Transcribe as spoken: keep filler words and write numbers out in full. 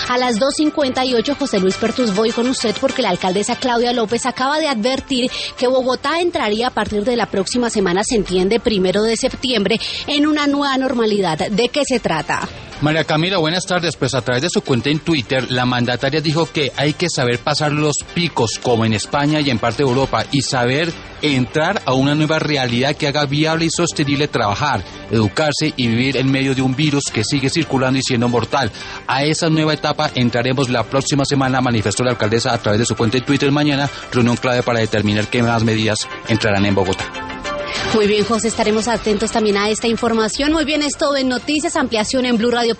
A las dos cincuenta y ocho, José Luis Pertus, voy con usted porque la alcaldesa Claudia López acaba de advertir que Bogotá entraría a partir de la próxima semana, se entiende, primero de septiembre, en una nueva normalidad. ¿De qué se trata? María Camila, buenas tardes. Pues a través de su cuenta en Twitter, la mandataria dijo que hay que saber pasar los picos, como en España y en parte de Europa, y saber entrar a una nueva realidad que haga viable y sostenible trabajar, educarse y vivir en medio de un virus que sigue circulando y siendo mortal. A esa nueva etapa entraremos la próxima semana, manifestó la alcaldesa a través de su cuenta en Twitter. Mañana, reunión clave para determinar qué más medidas entrarán en Bogotá. Muy bien, José, estaremos atentos también a esta información. Muy bien, es todo en Noticias, ampliación en Blue Radio.